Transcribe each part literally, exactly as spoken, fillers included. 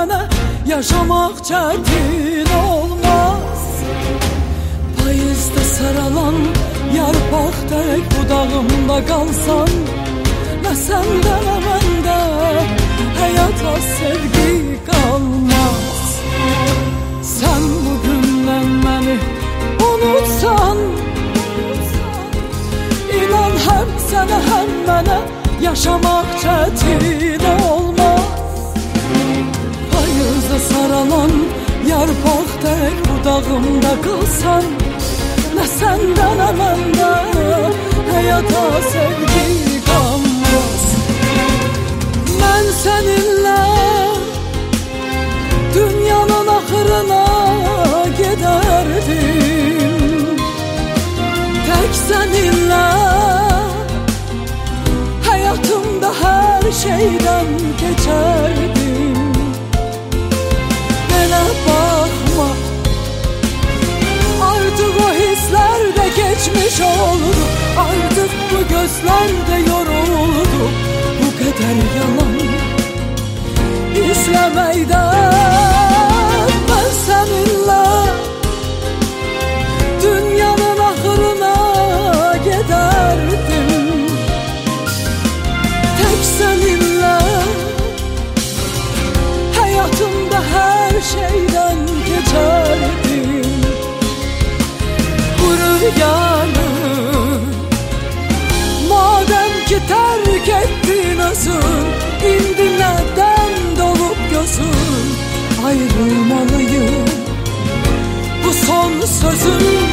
mənə yaşamaq çətin olmaz. Payızda saralan yarpaq tək budağımda qalsan, nə səndə nə məndə həyata sevgi qalmaz. Sən bugündən məni unutsan, İnan həm sənə həm mənə yaşamaq çətin olmaz. Payızda saralan yarpaq tək budağımda qalsan, nə səndə nə məndə həyata sevgi qalmaz. Mən səninlə dünyanın axırına gedərdim, tək səninlə həyatımda hər şeydən keçərdim. Mənə baxma, artıq o hisslər də geçmiş oldu, artıq bu gözlər də yoruldu. Bu qədər yalan izləməkdən mən səninlə dünyanın axırına gedərdim, tək səninlə həyatımda hər şeydən keçərdim. Qurur yanım, madəm ki tərk etdin özün, indi nədən dolub gözün? Ayrılmalıyım, bu son sözüm.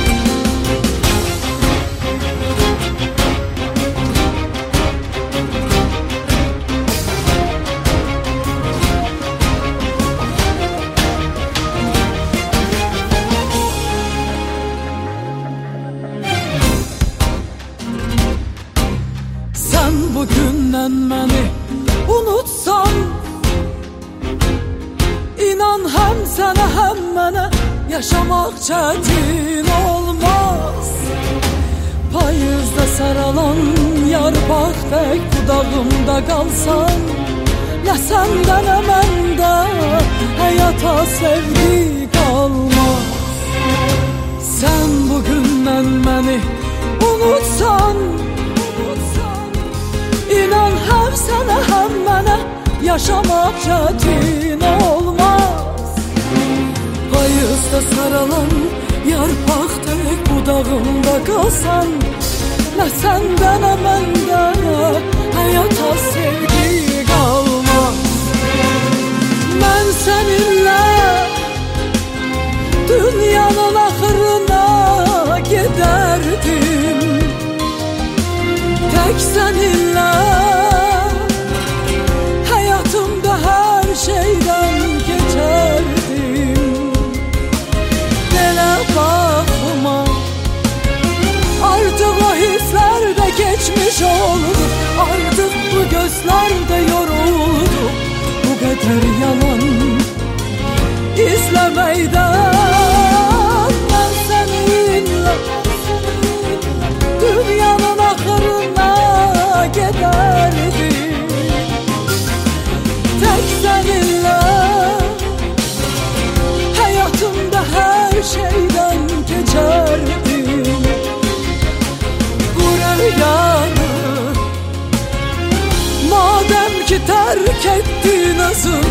Sən bugündən məni unutsan, İnan həm sənə həm mənə yaşamaq çətin olmaz. Payızda saralan yarpaq tək budağımda qalsan, nə səndə nə məndə həyata sevgi qalmaz. Sən bugündən məni unutsan, İnan həm sənə həm mənə yaşamaq çətin olmaz. Payızda saralan yarpaq tək budağımda qalsan, nə səndə nə məndə həyata sevgi qalmaz. Mən səninlə dünyanın axırına gedərdim, tək səninlə həyatımda hər şeydən keçərdim. Belə baxma, artıq o hisslər də geçmiş oldu, artıq bu gözlər də yoruldu. Bu qədər yalan izləməkdən mən səninlə dünyanın axırına gedərdim, tək səninlə həyatımda hər şeydən keçərdim. Qurur yanım, madəm ki tərk etdin özün,